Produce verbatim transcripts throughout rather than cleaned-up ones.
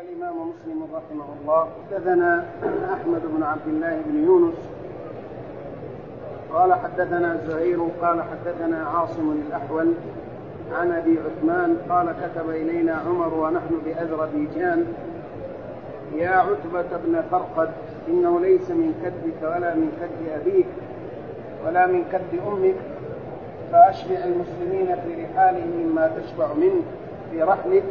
الإمام مسلم رحمه الله: حدثنا أحمد بن عبد الله بن يونس قال حدثنا زهير قال حدثنا عاصم الأحول عن أبي عثمان قال: كتب إلينا عمر ونحن بأذربيجان: يا عتبة بن فرقد، إنه ليس من كدك ولا من كد أبيك ولا من كد أمك، فأشبع المسلمين في رحالهم مما تشبع منه في رحلك،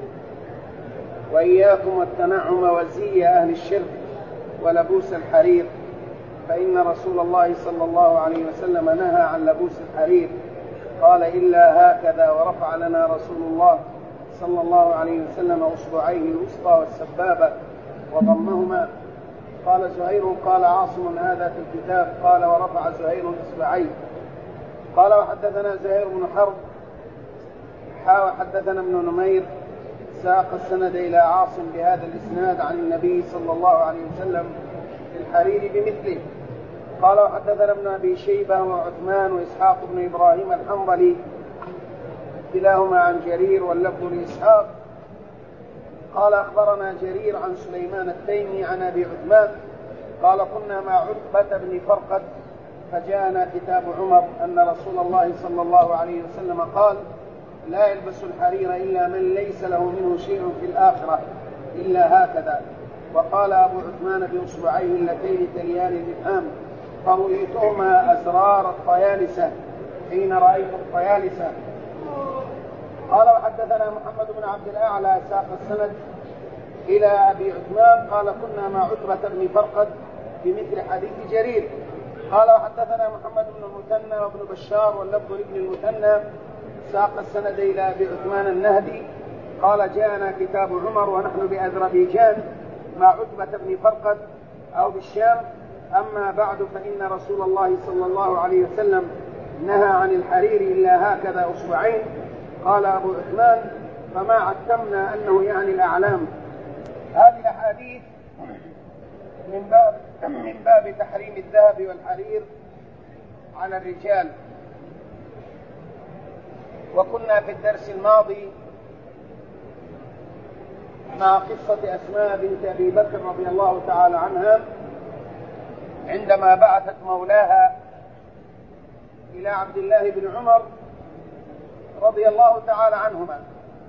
وإياكم التنعم وزي أهل الشرك ولبوس الحرير، فإن رسول الله صلى الله عليه وسلم نهى عن لبوس الحرير. قال: إلا هكذا. ورفع لنا رسول الله صلى الله عليه وسلم أصبعيه الوسطى والسبابة وضمهما. قال زهير: قال عاصم: هذا في الكتاب. قال: ورفع زهير إصبعيه. قال: وحدثنا زهير بن حرب حا وحدثنا ابن نمير ساق السند إلى عاصم بهذا الإسناد عن النبي صلى الله عليه وسلم في الحرير بمثله. قال: وحدثنا ابن أبي شيبة وعثمان وإسحاق بن إبراهيم الحنظلي كلاهما عن جرير واللفظ لإسحاق. قال: أخبرنا جرير عن سليمان التيمي عن أبي عثمان قال: كنا مع عتبة بن فرقد فجاءنا كتاب عمر أن رسول الله صلى الله عليه وسلم قال: لا يلبس الحرير إلا من ليس له منه شيء في الآخرة إلا هكذا. وقال أبو عثمان بإصبعيه اللتين تليان الإبهام: فرؤيتهما أزرار الطيالسة حين رأيت الطيالسة. قال: وحدثنا محمد بن عبد الأعلى ساق السند إلى أبي عثمان قال: كنا مع عتبة بن فرقد بمثل حديث جرير. قال: وحدثنا محمد بن المثنى وابن بشار واللفظ لابن المثنى ساق السند إلى أبي عثمان النهدي قال: جاءنا كتاب عمر ونحن بأذربيجان مع عتبة بن فرقد أو بالشام. أما بعد، فإن رسول الله صلى الله عليه وسلم نهى عن الحرير إلا هكذا أصبعين. قال أبو عثمان: فما عتمنا أنه يعني الأعلام. هذه الأحاديث من باب من باب تحريم الذهب والحرير على الرجال. وكنا في الدرس الماضي مع قصة أسماء بنت أبي بكر رضي الله تعالى عنها عندما بعثت مولاها إلى عبد الله بن عمر رضي الله تعالى عنهما،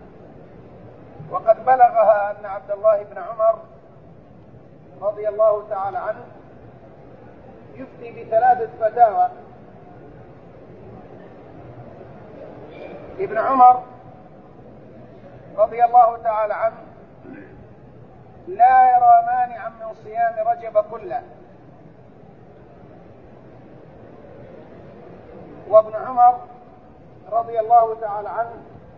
وقد بلغها أن عبد الله بن عمر رضي الله تعالى عنه يفتي بثلاثة فتاوى. ابن عمر رضي الله تعالى عنه لا يرى مانعا من صيام رجب كله، وابن عمر رضي الله تعالى عنه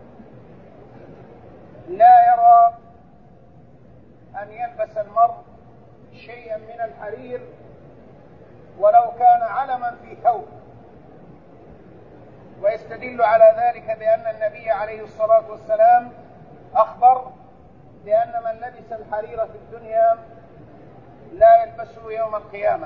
لا يرى أن يلبس المرء شيئا من الحرير ولو كان علما في ثوب، ويستدل على ذلك بأن النبي عليه الصلاة والسلام أخبر بأن من لبس الحرير في الدنيا لا يلبسه يوم القيامة.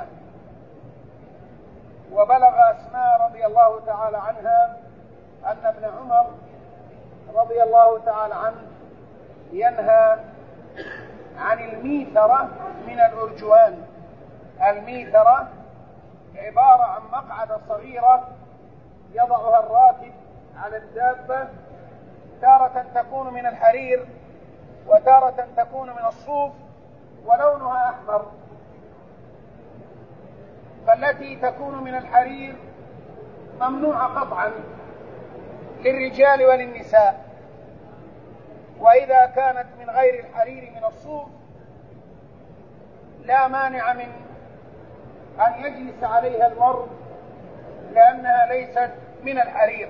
وبلغ أسماء رضي الله تعالى عنها أن ابن عمر رضي الله تعالى عنه ينهى عن الميثرة من الأرجوان. الميثرة عبارة عن مقعدة صغيرة يضعها الراكب على الدابة، تارة تكون من الحرير وتارة تكون من الصوف ولونها أحمر. فالتي تكون من الحرير ممنوعة قطعا للرجال وللنساء، وإذا كانت من غير الحرير من الصوف لا مانع من أن يجلس عليها المرء لأنها ليست من الحرير.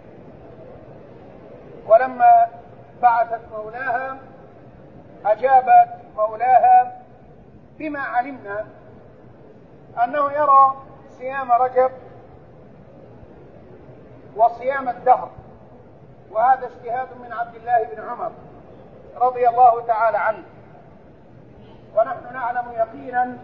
ولما بعثت مولاها أجابت مولاها بما علمنا أنه يرى صيام رجب وصيام الدهر، وهذا اجتهاد من عبد الله بن عمر رضي الله تعالى عنه. ونحن نعلم يقينا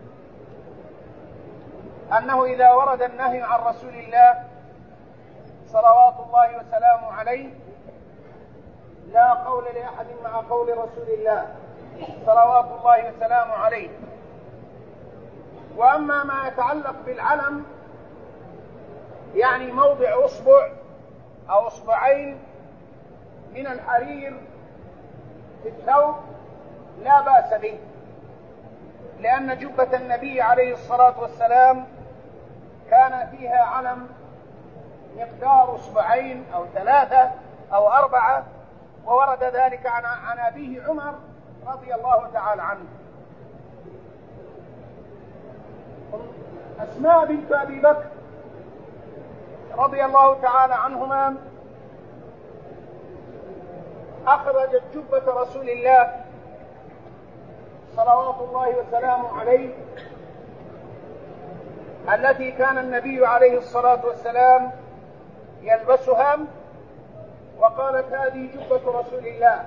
أنه إذا ورد النهي عن رسول الله صلوات الله وسلامه عليه لا قول لأحد مع قول رسول الله صلوات الله وسلامه عليه. وأما ما يتعلق بالعلم يعني موضع أصبع أو أصبعين من الحرير في الثوب لا بأس به، لأن جبة النبي عليه الصلاة والسلام كان فيها علم مقدار أصبعين أو ثلاثة أو أربعة، وورد ذلك عن أبيه عمر رضي الله تعالى عنه. أسماء بنت أبي بكر رضي الله تعالى عنهما أخرجت جبة رسول الله صلوات الله وسلامه عليه التي كان النبي عليه الصلاة والسلام يلبسها، وقالت هذه جبة رسول الله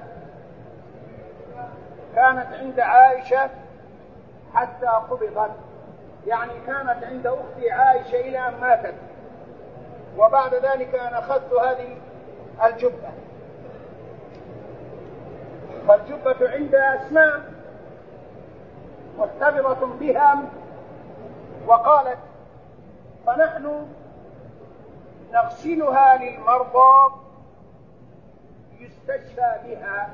كانت عند عائشة حتى قبضت، يعني كانت عند أختي عائشة إلى أن ماتت، وبعد ذلك أنا أخذت هذه الجبة. فالجبة عند أسماء محتفظة بها، وقالت فنحن نغسلها للمرضى يستشفى بها.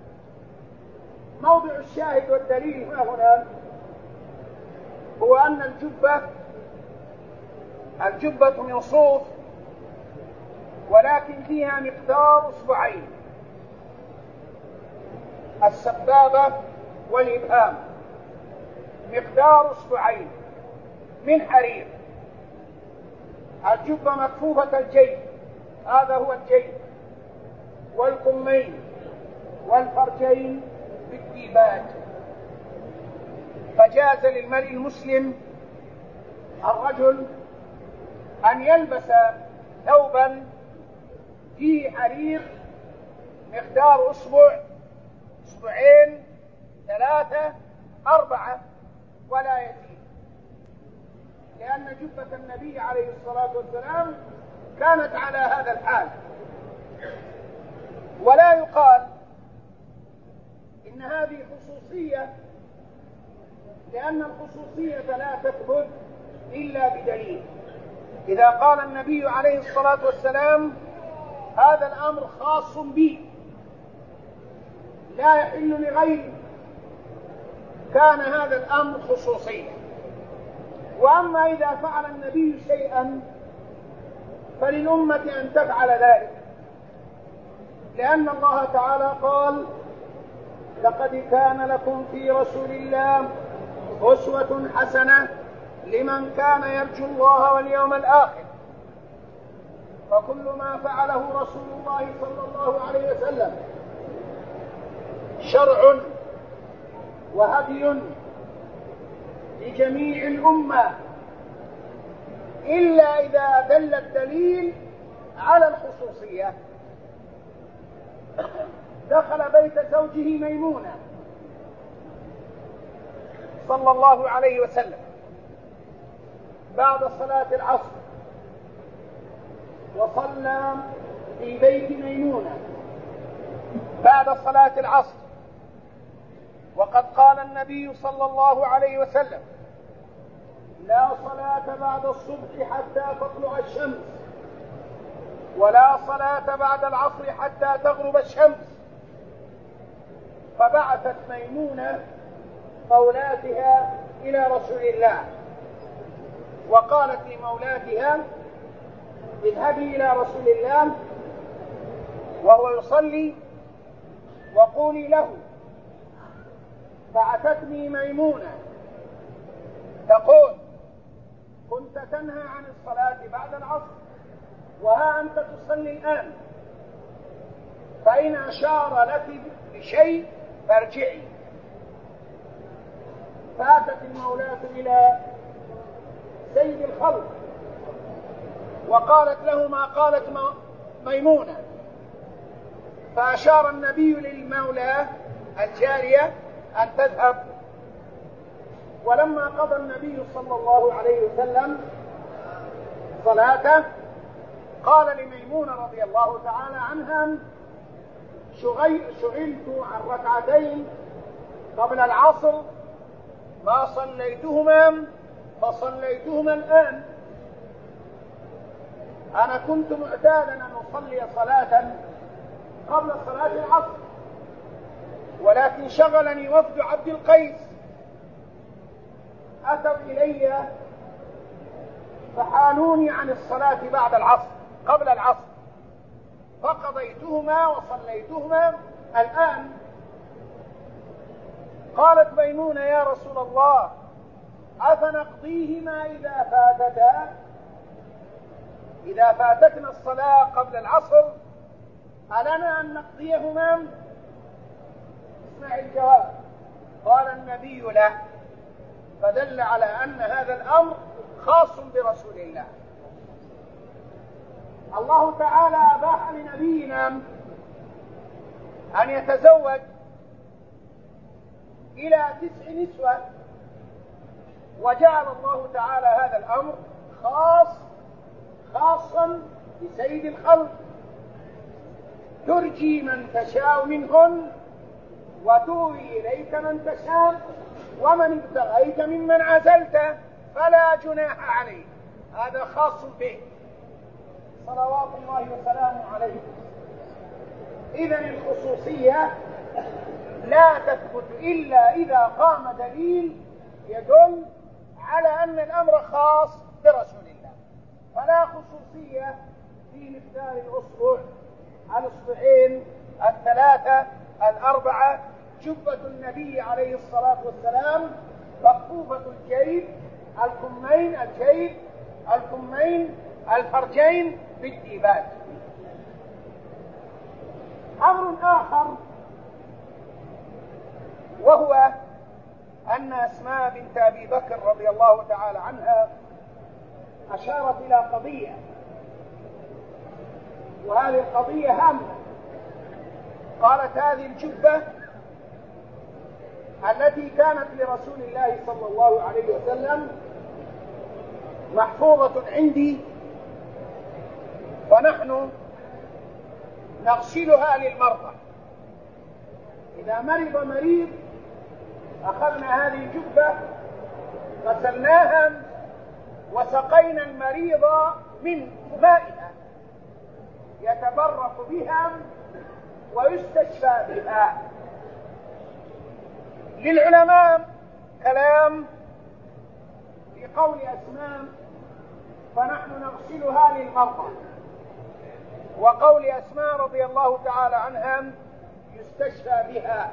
موضع الشاهد والدليل هنا هو أن الجبة الجبة من صوف، ولكن فيها مقدار أصبعين، السبابة والإبهام، مقدار أصبعين من حرير. الجبة مكفوفة الجيب، هذا هو الجيب، والكمين والفرجين بالديباج. فجاز للمرء المسلم الرجل أن يلبس ثوبا فيه حرير مقدار أسبوع، أسبوعين، ثلاثة، أربعة، ولا يزيد، لأن جبة النبي عليه الصلاة والسلام كانت على هذا الحال. ولا يقال إن هذه خصوصية، لأن الخصوصية لا تثبت إلا بدليل. إذا قال النبي عليه الصلاة والسلام هذا الأمر خاص بي لا يحل لغيري، كان هذا الأمر خصوصيا. وأما إذا فعل النبي شيئا فللأمة أن تفعل ذلك، لأن الله تعالى قال لقد كان لكم في رسول الله أسوة حسنة لمن كان يرجو الله واليوم الآخر. فكل ما فعله رسول الله صلى الله عليه وسلم شرع وهدي لجميع الأمة، إلا إذا دل الدليل على الخصوصية. دخل بيت زوجه ميمونة صلى الله عليه وسلم بعد صلاة العصر، وصلى في بيت ميمونة بعد صلاة العصر، وقد قال النبي صلى الله عليه وسلم لا صلاة بعد الصبح حتى تطلع الشمس، ولا صلاة بعد العصر حتى تغرب الشمس. فبعثت ميمونة مولاتها إلى رسول الله، وقالت لمولاتها اذهبي إلى رسول الله وهو يصلي وقولي له بعثتني ميمونة تقول كنت تنهى عن الصلاة بعد العصر وها أنت تصلي الآن، فإن أشار لك بشيء فارجعي. فاتت المولاة إلى سيد الخلق وقالت له ما قالت ميمونة، فأشار النبي للمولى الجارية أن تذهب. ولما قضى النبي صلى الله عليه وسلم صلاته قال لميمونة رضي الله تعالى عنها شغلت عن ركعتين قبل العصر ما صليتهما فصليتهما الآن. أنا كنت معتادا أن أصلي صلاة قبل صلاة العصر، ولكن شغلني وفد عبد القيس، أتوا إلي فحالوني عن الصلاة بعد العصر قبل العصر، فقضيتهما وصليتهما الآن. قالت ميمونة: يا رسول الله، أفنقضيهما إذا فاتتا؟ إذا فاتتنا الصلاة قبل العصر ألنا أن نقضيهما؟ اسمع الجواب. قال النبي: لا. فدل على أن هذا الأمر خاص برسول الله. الله تعالى أباح لنبينا أن يتزوج إلى تسع نسوة، وجعل الله تعالى هذا الأمر خاص خاصا بسيد الخلق، ترجي من تشاء منهن وتوي إليك من تشاء ومن ابتغيت ممن عزلت فلا جناح عليه. هذا خاص به صلوات الله وسلامه عليه. إذن الخصوصية لا تثبت إلا إذا قام دليل يدل على أن الأمر خاص برسول الله. فلا خصوصية في مقدار الأصبع، الأصبعين، الثلاثة، الأربعة. جبة النبي عليه الصلاة والسلام مكفوفة الجيب، الكمين، الجيب، الكمين، الفرجين بالديباج. أمر آخر وهو أن أسماء بنت أبي بكر رضي الله تعالى عنها أشارت إلى قضية، وهذه القضية هامة. قالت: هذه الجبة التي كانت لرسول الله صلى الله عليه وسلم محفوظة عندي، ونحن نغسلها للمرضى. إذا مرض مريض أخذنا هذه الجبة غسلناها وسقينا المريض من مائها يتبرك بها ويستشفى بها. للعلماء كلام في قول أسماء: فنحن نغسلها للمرضى، وقول أسماء رضي الله تعالى عنها: يستشفى بها.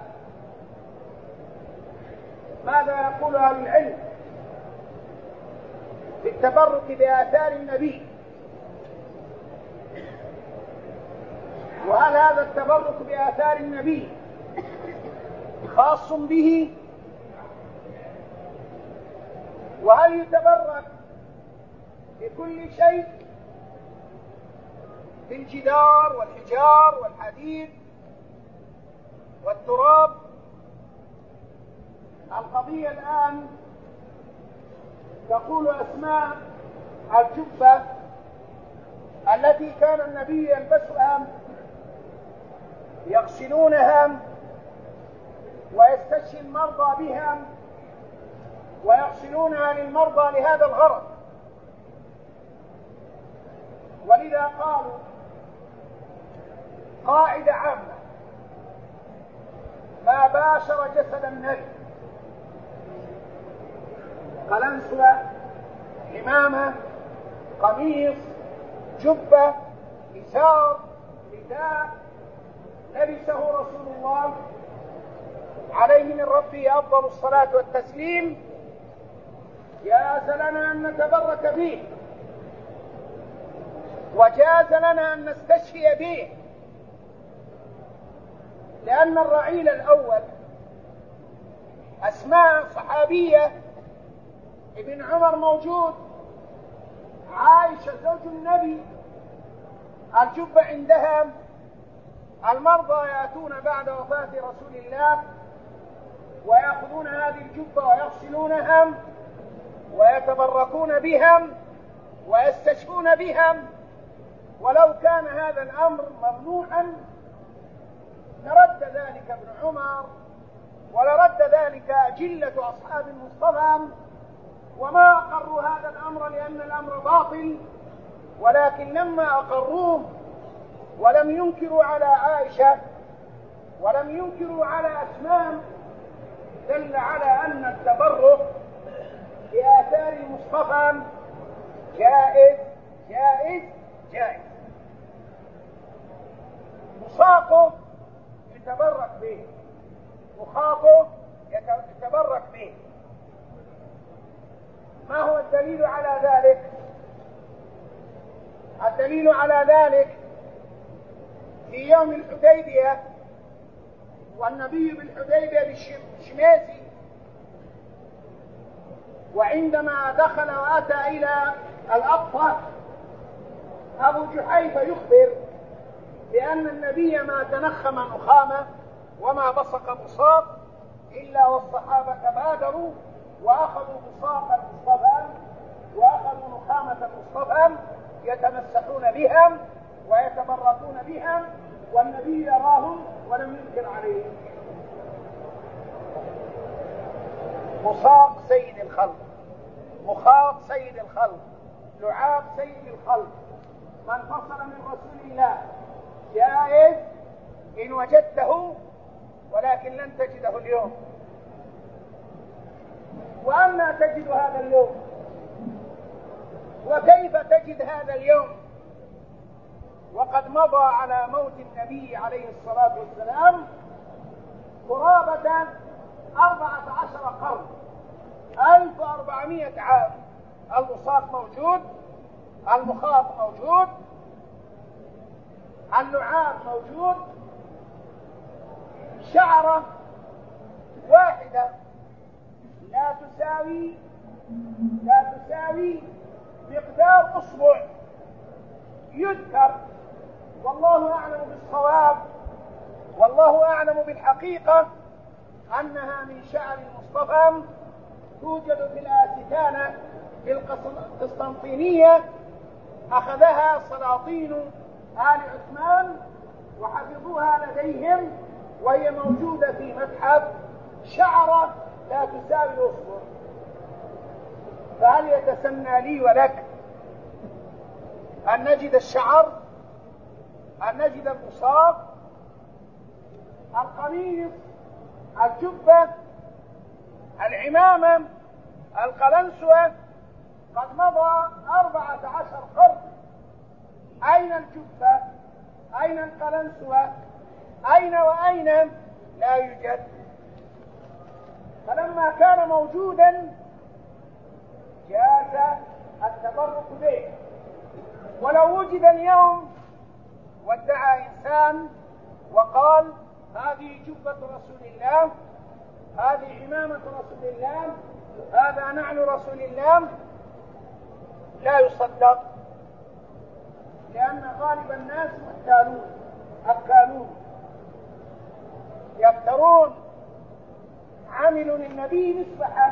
ماذا يقول أهل العلم في التبرك بآثار النبي؟ وهل هذا التبرك بآثار النبي خاص به؟ وهل يتبرك بكل شيء، بالجدار والحجار والحديد والتراب؟ القضية الآن تقول أسماء: الجبة التي كان النبي يلبسها يغسلونها ويستشفي المرضى بها ويغسلونها للمرضى لهذا الغرض. ولذا قالوا قاعدة عامة: ما باشر جسد النبي، قلنسوة، عمامة، قميص، جبة، إزار، رداء لبسه رسول الله عليه من ربه أفضل الصلاة والتسليم، جاز لنا أن نتبرك به، وجاز لنا أن نستشفي به، لأن الرعيل الأول أسماء صحابية، ابن عمر موجود، عائشة زوج النبي، الجبة عندها. المرضى يأتون بعد وفاة رسول الله ويأخذون هذه الجبة ويغسلونها ويتبركون بهم ويستشفون بهم. ولو كان هذا الأمر ممنوعا لرد ذلك ابن عمر ولرد ذلك أجلة أصحاب المصطفى وما أقروا هذا الأمر لأن الأمر باطل، ولكن لما أقروه ولم ينكروا على عائشة ولم ينكروا على أسماء دل على أن التبرك بآثار المصطفى جائز جائز جائز. مصاقه يتبرك به، مخاطه يتبرك به. ما هو الدليل على ذلك؟ الدليل على ذلك في يوم الحديبية والنبي بالحديبية بالشماسي، وعندما دخل وأتى إلى الأبطة أبو جحيفة يخبر بأن النبي ما تنخم نخامة وما بصق بصاق إلا والصحابة بادروا وأخذوا بصاق المصطفى وأخذوا نخامة المصطفى يتمسحون بها ويتبركون بها، والنبي يراهم ولم ينكر عليهم. مصاق سيد الخلق، مخاط سيد الخلق، لعاب سيد الخلق، من فصل من رسول الله جائز إن وجدته، ولكن لن تجده اليوم. وأما تجد هذا اليوم؟ وكيف تجد هذا اليوم وقد مضى على موت النبي عليه الصلاة والسلام قرابة أربعة عشر قرن، ألف وأربعمائة عام. المصاق موجود، المخاط موجود، اللعاب موجود، شعرة واحدة لا تساوي لا تساوي مقدار أصبع يذكر، والله أعلم بالصواب والله أعلم بالحقيقة أنها من شعر المصطفى، توجد في الآستانة في القسطنطينية، أخذها سلاطين آل عثمان وحفظوها لديهم، وهي موجودة في متحف، شعرة لا تساوي الأصبع. فهل يتسنى لي ولك أن نجد الشعر، أن نجد المصاق، القميص، الجبة، العمامة، القلنسوة؟ قد مضى أربعة عشر قرن، أين الجبة؟ أين القلنسوة؟ أين وأين؟ لا يوجد. فلما كان موجودا جاز التبرك به. ولو وجد اليوم وادعى إنسان وقال هذه جبة رسول الله، هذه عمامة رسول الله، هذا نعل رسول الله، لا يصدق، لأن غالب الناس محتالون أكالون يفترون. عملوا للنبي مسبحة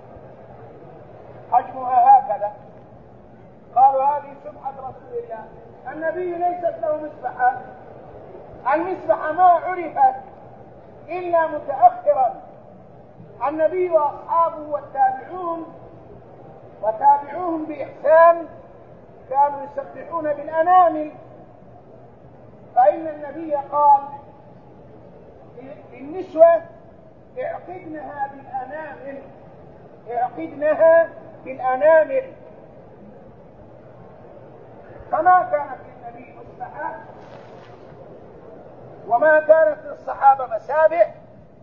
حجمها هكذا، قالوا هذه سبحة رسول الله. النبي ليست له مسبحة، المسبحة ما عرفت إلا متأخرا. النبي وأصحابه والتابعون وتابعوهم بإحسان كانوا يسبحون بالأنامل، فإن النبي قال للنسوة اعقدنها بالأنامل، اعقدنها بالأنامل. فما كانت للنبي مسبحة وما كانت للصحابة مسابح،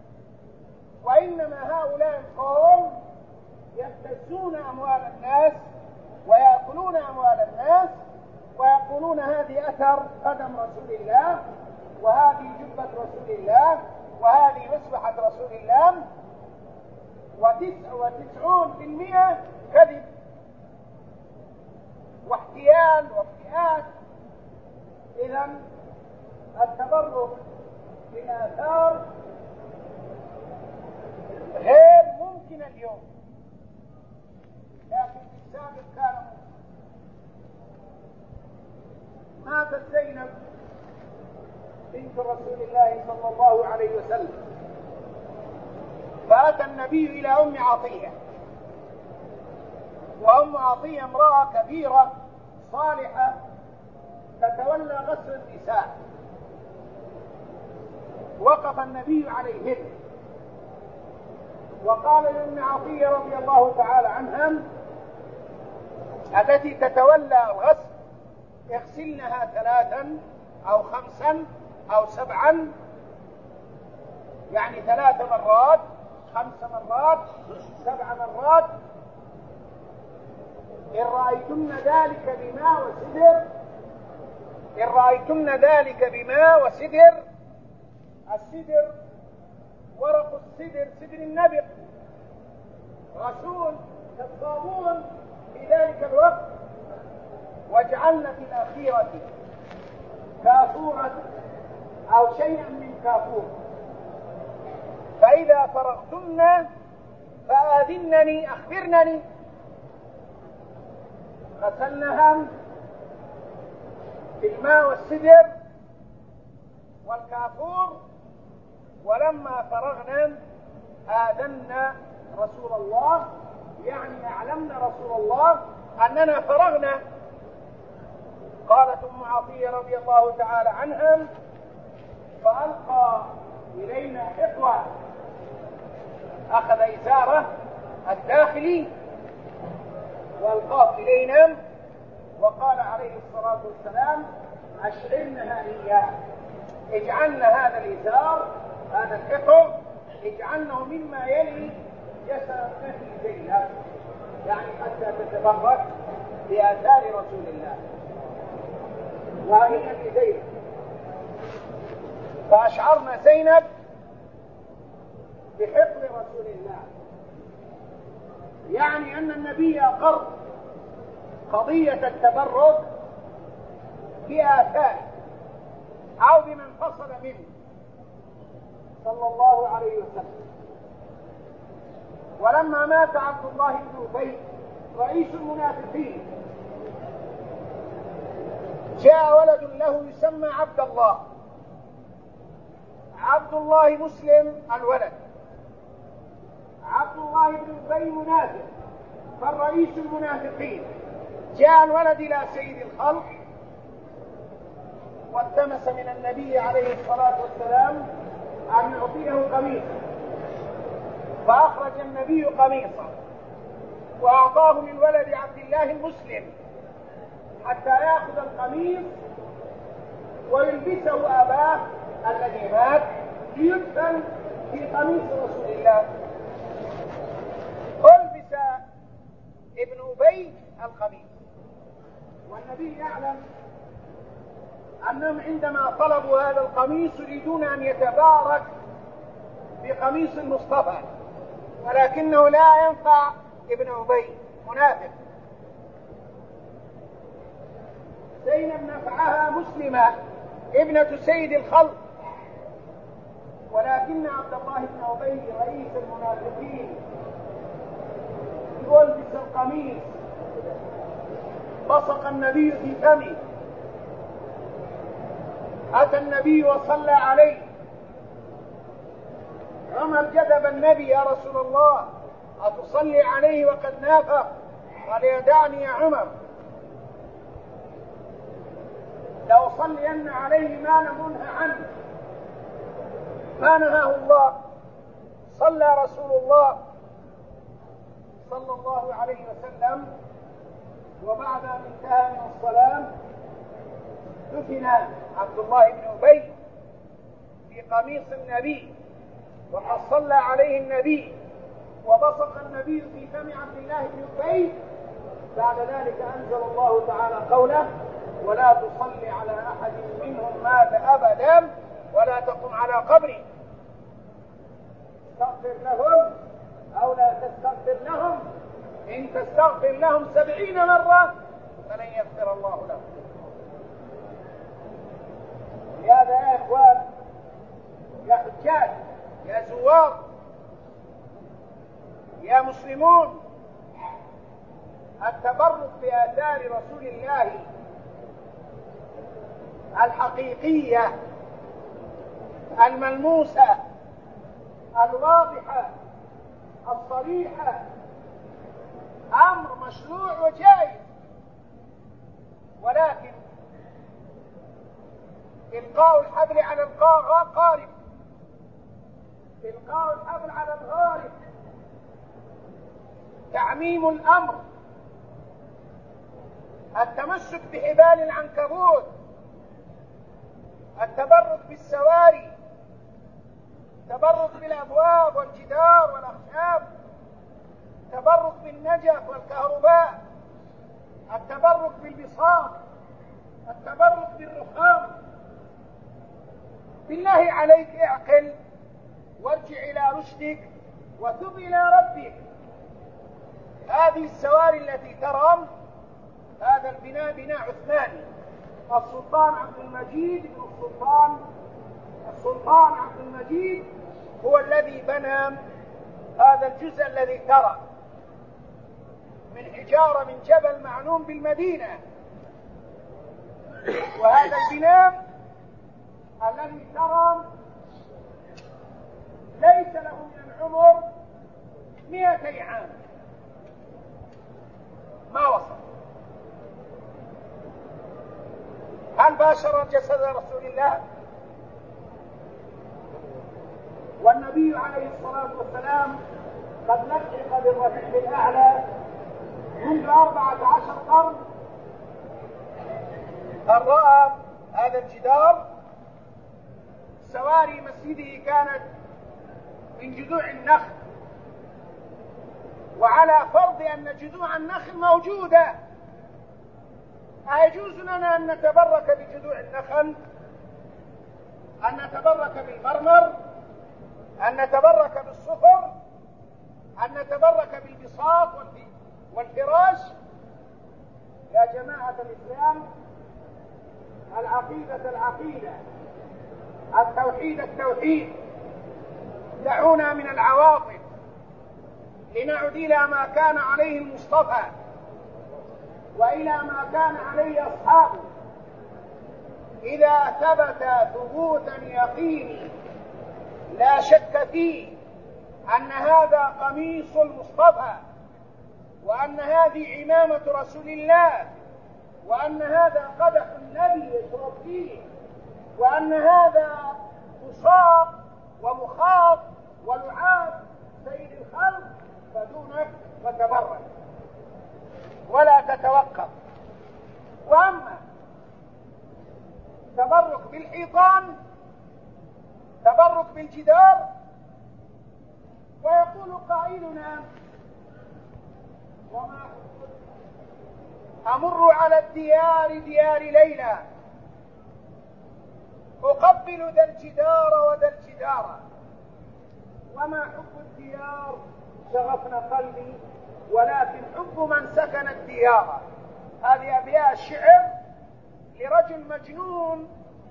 وإنما هؤلاء القوم يبتزون أموال الناس ويأكلون أموال الناس ويقولون هذه أثر قدم رسول الله، وهذه جبة رسول الله، وهذه مسبحة رسول الله، وتسع وتسعون في المئة كذب واحتيال وافتئات. إذن التبرك بالآثار غير ممكن اليوم، لكن في السابق كان ممكن. ماتت زينب بنت رسول الله صلى الله عليه وسلم، فأتى النبي إلى أم عطية، وأم عطية امرأة كبيرة صالحة تتولى غسل النساء. وقف النبي عليهن وقال لأم عطية رضي الله تعالى عنها التي تتولى الغسل: اغسلنها ثلاثا أو خمسا أو سبعا، يعني ثلاث مرات، خمس مرات، سبع مرات، إن رأيتن ذلك بماء وسدر، إن رأيتن ذلك بماء وسدر. السدر ورق السدر، سدر النبق، غسول كالصابون في ذلك الوقت. واجعلن في الأخيرة كافورا أو شيئا من كافور، فإذا فرغتن فآذنني أخبرنني. غسلنها بالماء والسدر والكافور، ولما فرغنا آذنا رسول الله، يعني أعلمنا رسول الله أننا فرغنا. قالت أم عطية رضي الله تعالى عنها: فألقى إلينا حقوة، أخذ إزاره الداخلي والقاه إلينا، وقال عليه الصلاة والسلام: أشعرنها إياه، اجعلنا هذا الإزار، هذا الحقو، اجعلنه مما يلي جسد ابنتي زينب، يعني حتى تتبرك بآثار رسول الله، وهي زينب. فأشعرنا زينب بحقل رسول الله، يعني أن النبي أقر قضية التبرك بآثار أو بمن فصل منه صلى الله عليه وسلم. ولما مات عبد الله بن أبي رئيس المنافقين، جاء ولد له يسمى عبد الله، عبد الله مسلم الولد، عبد الله بن أبي منافق، فالرئيس المنافقين. جاء الولد إلى سيد الخلق والتمس من النبي عليه الصلاة والسلام أن يعطيه قميصا، فأخرج النبي قميصا وأعطاه للولد عبد الله المسلم حتى يأخذ القميص ويلبسه أباه الذي مات ليدفن في قميص رسول الله. ألبس ابن أبي القميص، والنبي يعلم أنهم عندما طلبوا هذا القميص يريدون أن يتبارك بقميص المصطفى، ولكنه لا ينفع ابن أبي منافق. زينب نفعها مسلمة ابنة سيد الخلق، ولكن عبد الله بن أبي رئيس المنافقين يلبس القميص. بصق النبي في فمه، أتى النبي وصلى عليه، عمر جذب النبي: يا رسول الله أتصلي عليه وقد نافق؟ قال: يدعني يا عمر، لأصلين عليه ما لم أنه عنه، ما نهاه الله. صلى رسول الله صلى الله عليه وسلم، وبعد أن انتهى من الصلاة دفن عبد الله بن أبي في قميص النبي، وقد صلى عليه النبي وبصق النبي في فم عبد الله بن أبي. بعد ذلك أنزل الله تعالى قوله: ولا تصلي على أحد منهم مات أبدا ولا تقم على قبره. استغفر لهم أو لا تستغفر لهم، إن تستغفر لهم سبعين مرة فلن يغفر الله لهم. لهذا يا إخوان، يا حجاج، يا زوار، يا مسلمون، التبرك بآثار رسول الله الحقيقية الملموسة الواضحة صريحة، أمر مشروع وجائز، ولكن إلقاء الحبل على القارب، إلقاء الحبل على الغارب، تعميم الأمر، التمسك بحبال العنكبوت، التبرك بالسواري، التبرك بالأبواب والجدار والأخشاب، التبرك بالنجف والكهرباء، التبرك بالبساط، التبرك بالرخام. بالله عليك اعقل وارجع إلى رشدك وتب إلى ربك. هذه السواري التي ترى، هذا البناء بناء عثماني، السلطان عبد المجيد بن السلطان السلطان عبد المجيد هو الذي بنى هذا الجزء الذي ترى من حجارة من جبل معنون بالمدينة. وهذا البناء الذي ترى ليس له من العمر مئتي عام، ما وصل. هل باشر جسد رسول الله؟ والنبي عليه الصلاة والسلام قد لحق بالرفيق الأعلى منذ أربعة عشر قرن. هل رأى هذا الجدار؟ سواري مسجده كانت من جذوع النخل، وعلى فرض أن جذوع النخل موجودة، أيجوز لنا أن نتبرك بجذوع النخل، أن نتبرك بالمرمر، أن نتبرك بالصفر، أن نتبرك بالبساط والفراش؟ يا جماعة الإسلام، العقيدة العقيدة، التوحيد التوحيد. دعونا من العواطف لنعد إلى ما كان عليه المصطفى وإلى ما كان عليه أصحابه. إذا ثبت ثبوتا يقيني لا شك فيه أن هذا قميص المصطفى، وأن هذه عمامة رسول الله، وأن هذا قدح النبي يشرب فيه، وأن هذا مصاب ومخاط ولعاب سيد الخلق، فدونك وتبرك ولا تتوقف. وأما تبرك بالحيطان، تبرك بالجدار، ويقول قائلنا: وما أمر على الديار ديار ليلى أقبل ذا الجدار وذا الجدار، وما حب الديار شغفنا قلبي ولكن حب من سكن الديار. هذه أبيات الشعر لرجل مجنون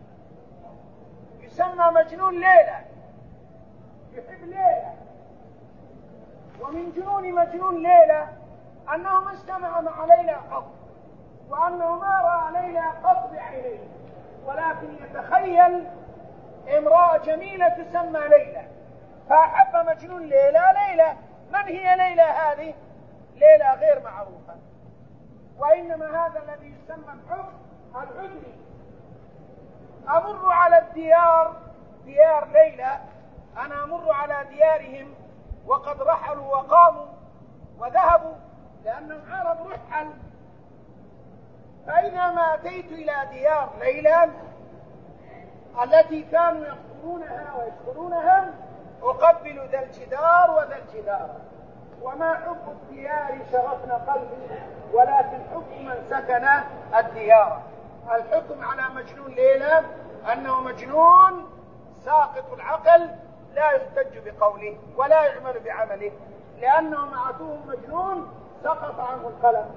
يسمى مجنون ليلى، يحب ليلى. ومن جنون مجنون ليلى أنه ما اجتمع مع ليلى قط، وأنه ما رأى ليلى قط بعينيه، ولكن يتخيل امرأة جميلة تسمى ليلى، فأحب مجنون ليلى ليلى. من هي ليلى هذه؟ ليلى غير معروفة، وإنما هذا الذي يسمى الحب العذري. أمر على الديار ديار ليلى، أنا أمر على ديارهم وقد رحلوا وقاموا وذهبوا لأنهم عرب رحل. فإذا ما أتيت إلى ديار ليلى التي كانوا يقصرونها ويدخلونها أقبل ذا الجدار وذا الجدار، وما حب الديار شغفنا قلبي ولكن حب من سكن الديار. الحكم على مجنون ليلى أنه مجنون ساقط العقل، لا يحتج بقوله ولا يعمل بعمله، لأنه معتوه مجنون سقط عنه القلم.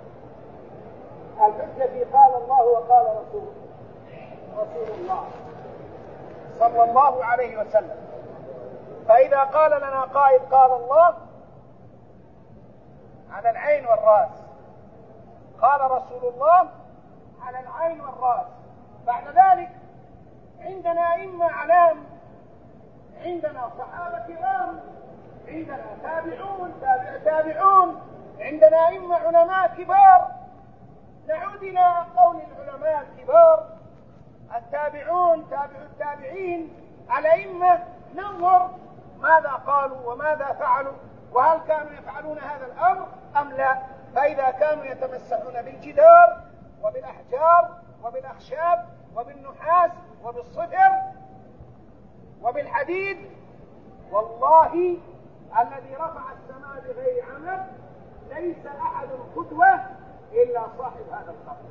الحجة في قال الله وقال رسول رسول الله صلى الله عليه وسلم. فإذا قال لنا قائل قال الله على العين والرأس، قال رسول الله على العين والرأس. بعد ذلك عندنا أئمة أعلام، عندنا صحابة كرام عندنا تابعون تابع تابعون، عندنا أئمة علماء كبار. نعود إلى قول العلماء الكبار التابعون تابع التابعين الأئمة، ننظر ماذا قالوا وماذا فعلوا، وهل كانوا يفعلون هذا الأمر أم لا. فإذا كانوا يتمسحون بالجدار وبالأحجار وبالأخشاب وبالنحاس وبالصفر وبالحديد، والله الذي رفع السماء بغير عمد ليس أحد قدوة إلا صاحب هذا القبر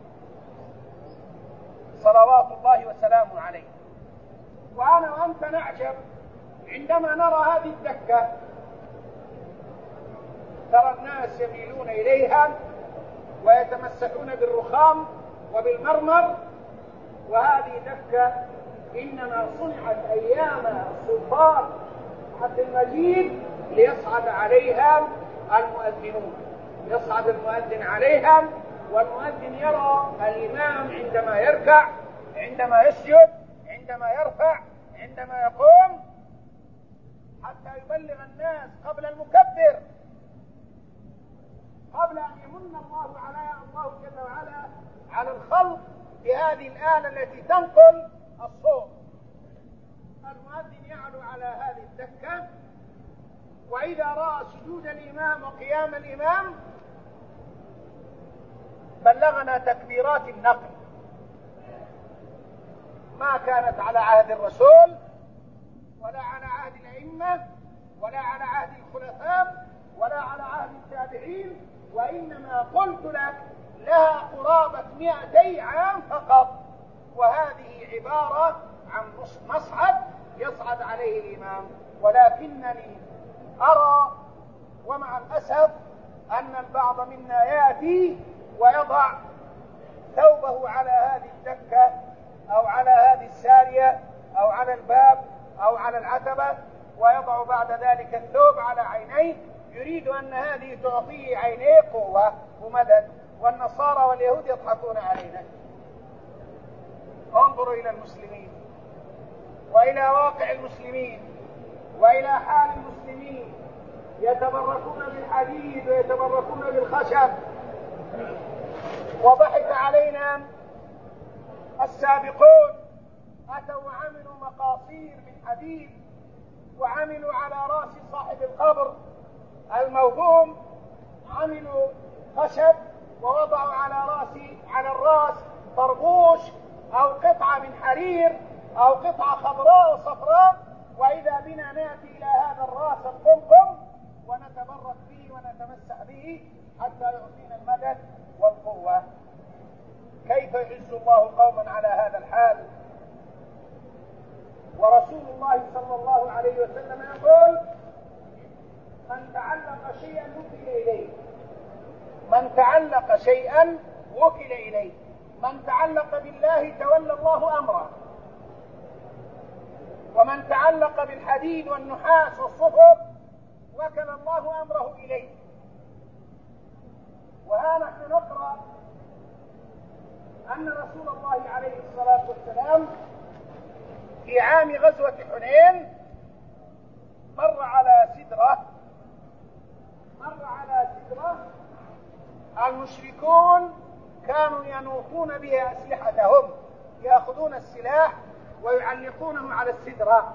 صلوات الله وسلامه عليه. وأنا وأنت نعجب عندما نرى هذه الدكة، ترى الناس يميلون إليها ويتمسكون بالرخام وبالمرمر، وهذه دكة إنما صنعت أيام السلطان عبد المجيد ليصعد عليها المؤذنون، يصعد المؤذن عليها، والمؤذن يرى الإمام عندما يركع، عندما يسجد، عندما يرفع، عندما يقوم، حتى يبلغ الناس قبل المكبر، قبل أن يمن الله على الله جل وعلا على الخلق بهذه الآلة التي تنقل الصوت. المؤذن يعلو على هذه الدكة، وإذا رأى سجود الإمام وقيام الإمام بلغنا تكبيرات النقل، ما كانت على عهد الرسول ولا على عهد الأئمة ولا على عهد الخلفاء ولا على عهد التابعين، وإنما قلت لك لها قرابة مئتي عام فقط. وهذه عبارة عن مصعد يصعد عليه الإمام. ولكنني أرى ومع الأسف أن البعض منا يأتي ويضع ثوبه على هذه الدكة أو على هذه السارية أو على الباب أو على العتبة، ويضع بعد ذلك الثوب على عينيه، يريد أن هذه تعطيه عينيه قوة ومدد. والنصارى واليهود يضحكون علينا. انظروا إلى المسلمين وإلى واقع المسلمين وإلى حال المسلمين، يتبركون بالحديد ويتبركون بالخشب. وضحك علينا السابقون، أتوا وعملوا مقاصير من حديد، وعملوا على رأس صاحب القبر الموهوم، عملوا خشب ووضعوا على رأسه على الرأس طربوش أو قطعة من حرير أو قطعة خضراء وصفراء، وإذا بنا نأتي إلى هذا الرأس القمقم ونتبرك به ونتمسح به حتى يعطينا المدد والقوة. كيف يعز الله قوما على هذا الحال؟ ورسول الله صلى الله عليه وسلم يقول: من تعلق شيئا وكل إليه، من تعلق شيئا وكل إليه، من تعلق بالله تولى الله أمره، ومن تعلق بالحديد والنحاس والصفر وكل الله أمره إليه. وها نحن نقرأ أن رسول الله عليه الصلاة والسلام في عام غزوة حنين مر على سدرة مر على سدرة المشركون كانوا ينوطون بها أسلحتهم، يأخذون السلاح ويعلقونه على السدرة.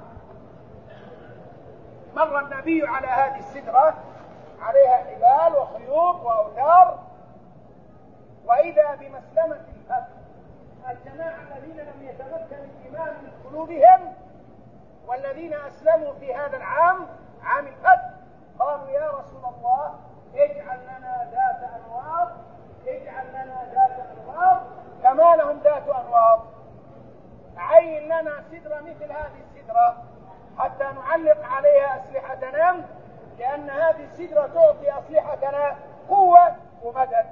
مر النبي على هذه السدرة عليها حبال وخيوط وأوتار، وإذا بمسلمة الفتح. الجماعة الذين لم يتمكن الإيمان من قلوبهم والذين أسلموا في هذا العام عام الفتح قالوا: يا رسول الله اجعل لنا ذات أنواط، اجعل لنا ذات أنواط كما لهم ذات أنواط، عين لنا سدرة مثل هذه السدرة حتى نعلق عليها أسلحتنا، لأن هذه السدرة تعطي أسلحتنا قوة ومدد.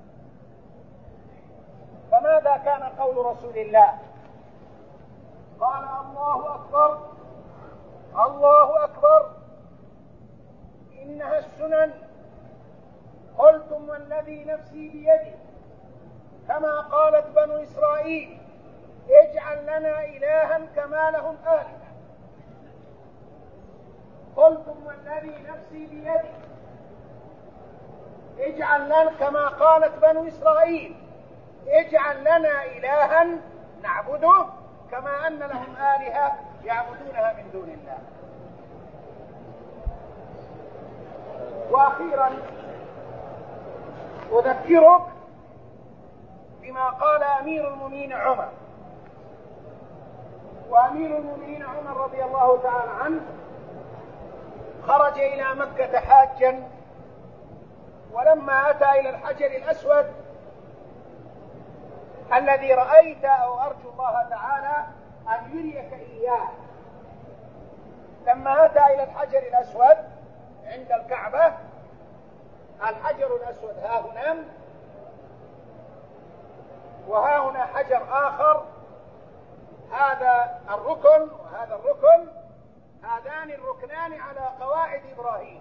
فماذا كان قول رسول الله؟ قال: الله أكبر، الله أكبر، إنها السنن. قلتم والذي نفسي بيده، كما قالت بنو إسرائيل: اجعل لنا إلها كما لهم آلهة. قلتم والذي نفسي بيده اجعل لنا كما قالت بنو إسرائيل اجعل لنا إلها نعبده كما أن لهم آلهة يعبدونها من دون الله. وأخيرا أذكرك بما قال أمير المؤمنين عمر. وأمير المؤمنين عمر رضي الله تعالى عنه خرج إلى مكة حاجا، ولما أتى إلى الحجر الأسود الذي رأيت أو أرجو الله تعالى أن يريك إياه، لما أتى إلى الحجر الأسود عند الكعبة، الحجر الأسود ها هنا وها هنا حجر آخر، هذا الركن وهذا الركن، هذان الركنان على قواعد إبراهيم،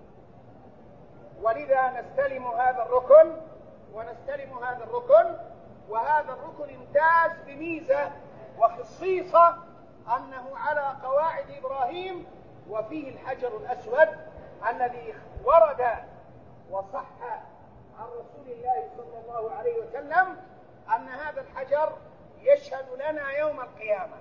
ولذا نستلم هذا الركن ونستلم هذا الركن. وهذا الركن امتاز بميزة وخصيصة أنه على قواعد إبراهيم، وفيه الحجر الأسود الذي ورد وصح عن رسول الله صلى الله عليه وسلم أن هذا الحجر يشهد لنا يوم القيامة،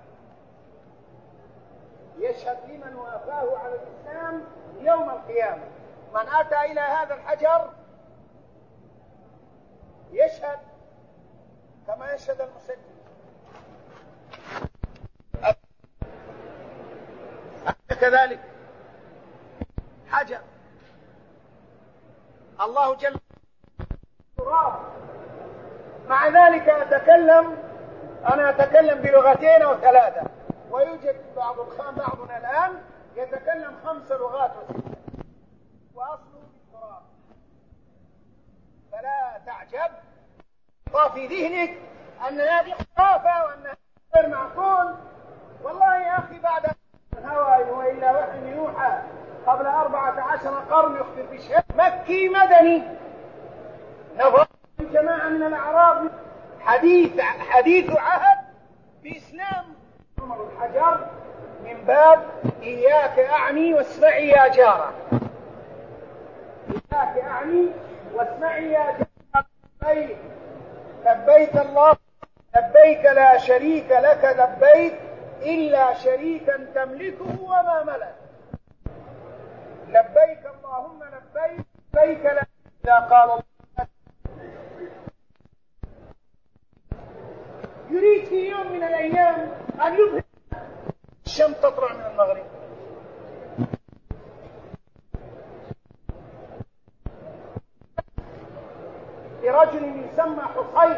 يشهد لمن وافاه على الإسلام يوم القيامة. من أتى إلى هذا الحجر يشهد كما يشهد المسجد. كذلك حجر الله جل وعلا. مع ذلك أتكلم أنا أتكلم بلغتين أو ثلاثة، ويوجد بعض الخام بعضنا الآن يتكلم خمس لغات وستة، وأصله بالتراب. فلا تعجب في ذهنك أن هذه خرافة وأن غير معقول. والله يا أخي بعد الهوى هو إلا وحي يوحى قبل أربعة عشر قرن يخبر بشيء مكي مدني، نظر جماعة من الأعراب حديث حديث عهد بإسلام عمر الحجر من باب إياك أعني واسمعي يا جارة، إياك أعني واسمعي يا جارة. لبيك لبيك الله لبيك لا شريك لك لبيك إلا شريكا تملكه وما ملك. لبيك اللهم لبيك لبيك لا. إذا قال الله يريد في يوم من الأيام أن يظهر الشمس تطلع من المغرب، لرجل يسمى حصين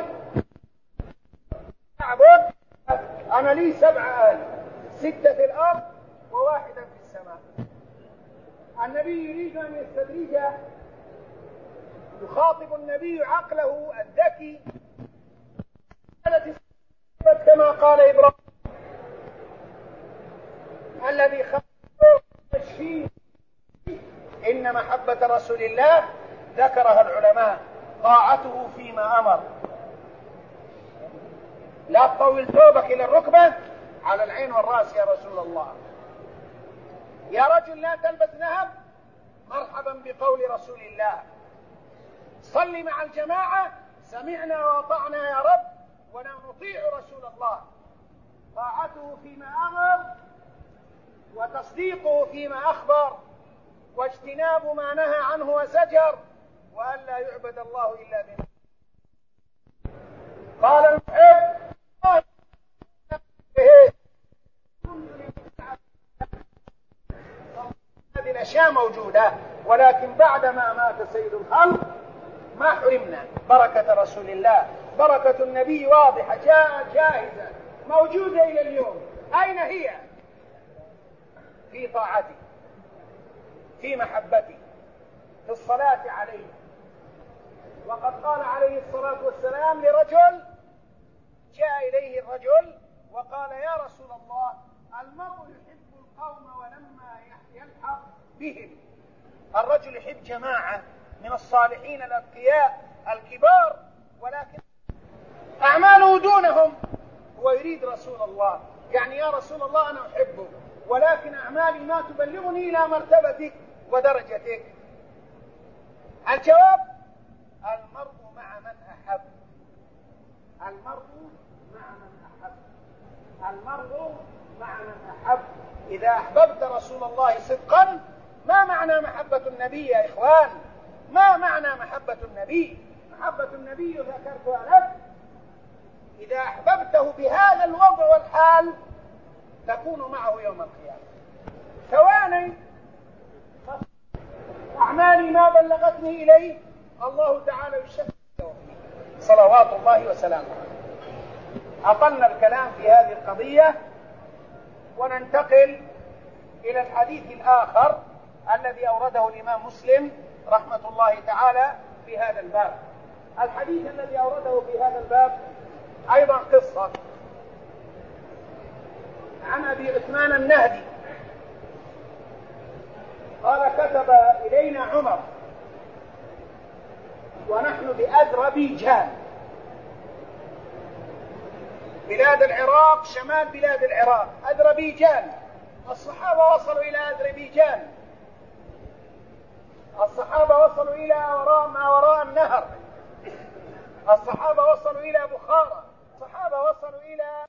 أعبد أنا لي سبع آل، ستة في الأرض وواحدة في السماء. النبي يريد أن يستدرجه، يخاطب النبي عقله الذكي التي كما قال إبراهيم الذي خلقه تشفيه. إن محبة رسول الله ذكرها العلماء طاعته فيما أمر. لا تطول ثوبك إلى الركبة، على العين والرأس يا رسول الله. يا رجل لا تلبس ذهب، مرحبا بقول رسول الله. صل مع الجماعة، سمعنا وأطعنا يا رب ونطيع رسول الله. طاعته فيما أمر وتصديقه فيما أخبر، واجتناب ما نهى عنه وزجر، وأن لا يعبد الله إلا به. قال المحب هذه الأشياء موجودة، ولكن بعدما مات سيد الخلق ما حرمنا بركة رسول الله. بركة النبي واضحة جاء جاهزة موجودة إلى اليوم. أين هي؟ في طاعته، في محبته، في الصلاة عليه. وقد قال عليه الصلاة والسلام لرجل جاء إليه الرجل وقال يا رسول الله المرء يحب القوم ولما يلحق بهم. الرجل يحب جماعة من الصالحين الأتقياء الكبار، ولكن أعماله دونهم. هو يريد رسول الله، يعني يا رسول الله أنا أحبه ولكن أعمالي ما تبلغني إلى مرتبتك ودرجتك. الجواب: المرء مع من أحب. المرء مع من أحب. المرء مع من أحب. إذا أحببت رسول الله صدقا، ما معنى محبة النبي يا إخوان؟ ما معنى محبة النبي؟ محبة النبي ذكرتها لك، إذا أحببته بهذا الوضع والحال تكون معه يوم القيامة. ثواني، أعمالي ما بلغتني إليه، الله تعالى يشهد صلوات الله وسلامه عليه. أطلنا الكلام في هذه القضية، وننتقل إلى الحديث الآخر الذي أورده الإمام مسلم رحمة الله تعالى في هذا الباب. الحديث الذي أورده في هذا الباب أيضا قصة عن أبي عثمان النهدي قال: كتب إلينا عمر ونحن بأذربيجان، بلاد العراق، شمال بلاد العراق، أذربيجان. الصحابة وصلوا إلى أذربيجان، الصحابة وصلوا إلى وراء ما وراء النهر، الصحابة وصلوا إلى بخارى، الصحابة وصلوا إلى